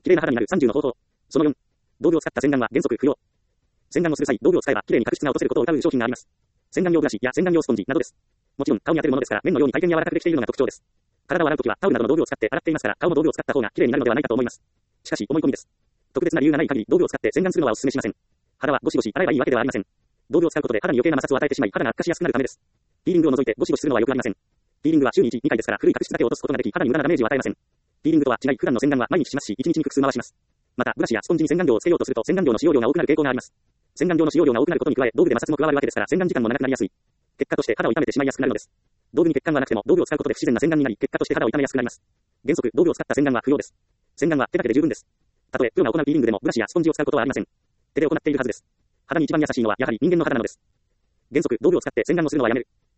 綺麗な肌になる30の方法。その4、道具を使った洗顔は原則不要。洗顔をする際、道具を使えば綺麗に角質が落とせることを謳う商品があります。洗顔用ブラシや洗顔用スポンジなどです。もちろん顔に当てるものですから綿のように大変柔らかくできているのが特徴です。体を洗うときはタオルなどの道具を使って洗っていますから顔の道具を使った方が綺麗になるのではないかと思います。しかし思い込みです。特別な理由がない限り道具を使って洗顔するのはお勧めしません。肌はゴシゴシ洗えばいいわけではありません。道具を使うことで肌に余計な摩擦を与えてしまい肌が悪化しやすくなるためです。ピーリングを除いてゴシゴシするのはよくありません。ピーリングは週に1、2回ですから古い角質だけを落とすことができ肌に無駄なダメージを与えません。ピーリングとは違い普段の洗顔は毎日しますし1日に複数回します。またブラシやスポンジに洗顔料をつけようとすると洗顔料の使用量が多くなる傾向があります。洗顔料の使用量が多くなることに加え道具で摩擦も加わるわけですから洗顔時間も長くなりやすい。結果として肌を痛めてしまいやすくなるのです。道具に血管はなくても道具を使うことで不自然な洗顔になり結果として肌を痛めやすくなります。原則道具を使った洗顔は不要です。洗顔は手だけで十分です。たとえプロが行うピーリングでもブラシやスポンジを使うことはありません。手で行っているはずです。肌に一番優しいのはやはり人間の肌なのです。原則道具を使って洗顔をするのはやめる。